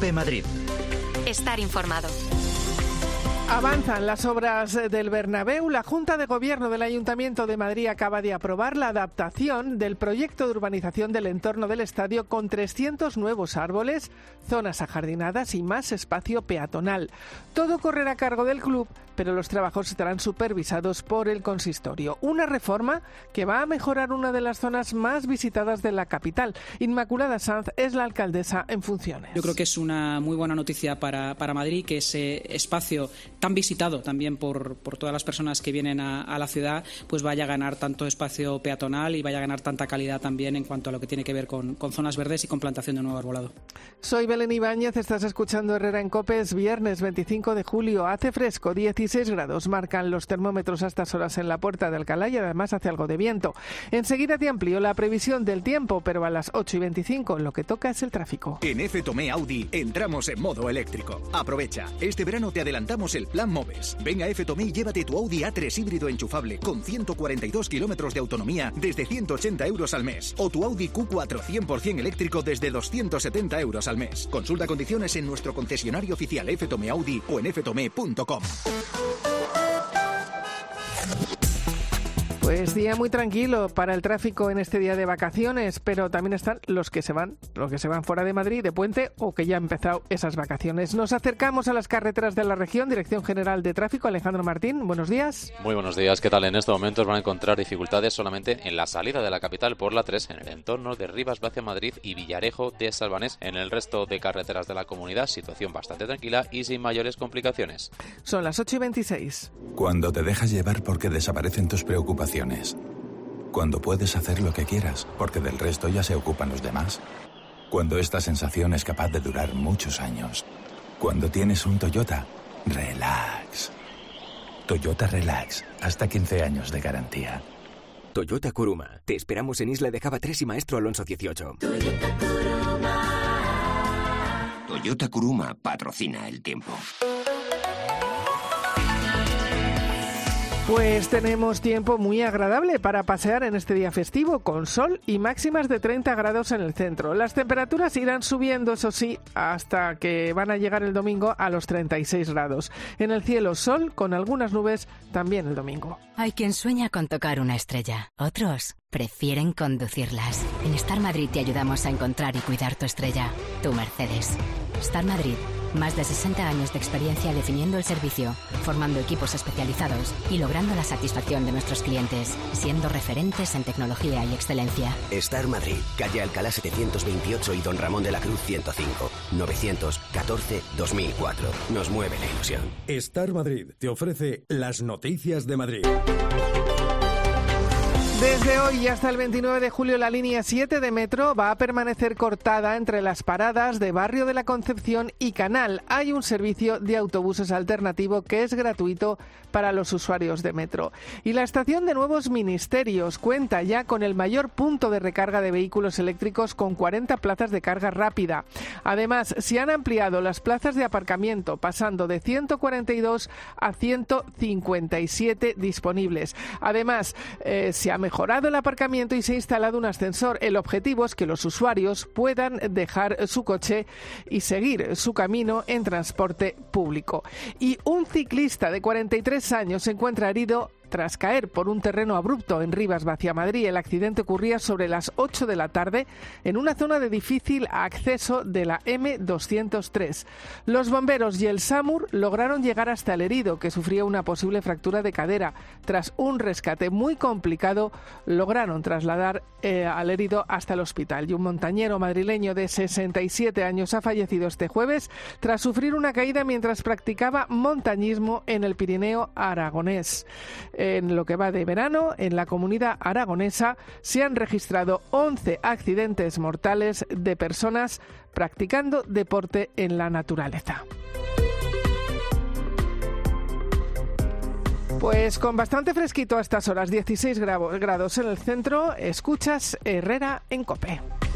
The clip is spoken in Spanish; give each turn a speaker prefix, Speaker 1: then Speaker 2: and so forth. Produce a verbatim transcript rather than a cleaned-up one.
Speaker 1: COPE Madrid.
Speaker 2: Estar informado.
Speaker 3: Avanzan las obras del Bernabéu. La Junta de Gobierno del Ayuntamiento de Madrid acaba de aprobar la adaptación del proyecto de urbanización del entorno del estadio con trescientos nuevos árboles, zonas ajardinadas y más espacio peatonal. Todo correrá a cargo del club, pero los trabajos estarán supervisados por el consistorio. Una reforma que va a mejorar una de las zonas más visitadas de la capital. Inmaculada Sanz es la alcaldesa en funciones.
Speaker 4: Yo creo que es una muy buena noticia para, para Madrid que ese espacio tan visitado también por, por todas las personas que vienen a, a la ciudad, pues vaya a ganar tanto espacio peatonal y vaya a ganar tanta calidad también en cuanto a lo que tiene que ver con, con zonas verdes y con plantación de nuevo arbolado.
Speaker 3: Soy Belén Ibáñez, estás escuchando Herrera en COPE. Es viernes veinticinco de julio, hace fresco, dieciséis grados marcan los termómetros a estas horas en la Puerta de Alcalá y además hace algo de viento. Enseguida te amplío la previsión del tiempo, pero a las ocho y veinticinco lo que toca es el tráfico.
Speaker 5: En F Tomé Audi entramos en modo eléctrico. Aprovecha, este verano te adelantamos el plan MOVES. Ven a F Tomé y llévate tu Audi A tres híbrido enchufable con ciento cuarenta y dos kilómetros de autonomía desde ciento ochenta euros al mes. O tu Audi Q cuatro cien por ciento eléctrico desde doscientos setenta euros al mes. Consulta condiciones en nuestro concesionario oficial F Tomé Audi o en f tomé punto com.
Speaker 3: Pues día muy tranquilo para el tráfico en este día de vacaciones, pero también están los que se van, los que se van fuera de Madrid, de puente o que ya han empezado esas vacaciones. Nos acercamos a las carreteras de la región. Dirección General de Tráfico, Alejandro Martín, buenos días.
Speaker 6: Muy buenos días, ¿qué tal? En estos momentos van a encontrar dificultades solamente en la salida de la capital por la tres, en el entorno de Rivas hacia Madrid y Villarejo de Salvanés. En el resto de carreteras de la comunidad, situación bastante tranquila y sin mayores complicaciones.
Speaker 3: Son las ocho y veintiséis.
Speaker 7: Cuando te dejas llevar porque desaparecen tus preocupaciones. Cuando puedes hacer lo que quieras, porque del resto ya se ocupan los demás. Cuando esta sensación es capaz de durar muchos años. Cuando tienes un Toyota, relax. Toyota Relax, hasta quince años de garantía.
Speaker 8: Toyota Kuruma. Te esperamos en Isla de Java tres y Maestro Alonso dieciocho.
Speaker 9: Toyota Kuruma. Toyota Kuruma patrocina el tiempo.
Speaker 3: Pues tenemos tiempo muy agradable para pasear en este día festivo, con sol y máximas de treinta grados en el centro. Las temperaturas irán subiendo, eso sí, hasta que van a llegar el domingo a los treinta y seis grados. En el cielo, sol con algunas nubes también el domingo.
Speaker 2: Hay quien sueña con tocar una estrella, otros prefieren conducirlas. En Star Madrid te ayudamos a encontrar y cuidar tu estrella, tu Mercedes. Star Madrid, más de sesenta años de experiencia definiendo el servicio, formando equipos especializados y logrando la satisfacción de nuestros clientes, siendo referentes en tecnología y excelencia.
Speaker 8: Star Madrid, calle Alcalá setecientos veintiocho y Don Ramón de la Cruz ciento cinco, novecientos catorce dos mil cuatro. Nos mueve la ilusión.
Speaker 10: Star Madrid te ofrece las noticias de Madrid.
Speaker 3: Desde hoy y hasta el veintinueve de julio la línea siete de metro va a permanecer cortada entre las paradas de Barrio de la Concepción y Canal. Hay un servicio de autobuses alternativo que es gratuito para los usuarios de metro. Y la estación de Nuevos Ministerios cuenta ya con el mayor punto de recarga de vehículos eléctricos con cuarenta plazas de carga rápida. Además, se han ampliado las plazas de aparcamiento pasando de ciento cuarenta y dos a ciento cincuenta y siete disponibles. Además, eh, se ha mejorado mejorado el aparcamiento y se ha instalado un ascensor. El objetivo es que los usuarios puedan dejar su coche y seguir su camino en transporte público. Y un ciclista de cuarenta y tres años se encuentra herido tras caer por un terreno abrupto en Rivas hacia Madrid. El accidente ocurría sobre las ocho de la tarde en una zona de difícil acceso de la eme doscientos tres. Los bomberos y el SAMUR lograron llegar hasta el herido, que sufría una posible fractura de cadera. Tras un rescate muy complicado, lograron trasladar eh, al herido hasta el hospital. Y un montañero madrileño de sesenta y siete años ha fallecido este jueves tras sufrir una caída mientras practicaba montañismo en el Pirineo aragonés. En lo que va de verano, en la comunidad aragonesa se han registrado once accidentes mortales de personas practicando deporte en la naturaleza. Pues con bastante fresquito a estas horas, dieciséis grados en el centro, escuchas Herrera en COPE.